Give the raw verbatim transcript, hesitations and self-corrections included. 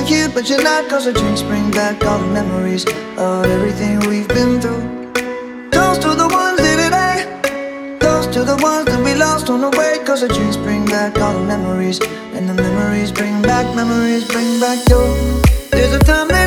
you're here but you're not, cause the drinks bring back all the memories of everything we've been through. Toast to the ones here today, toast to the ones that we lost on the way, cause the drinks bring back all the memories, and the memories bring back, memories bring back you. There's a time that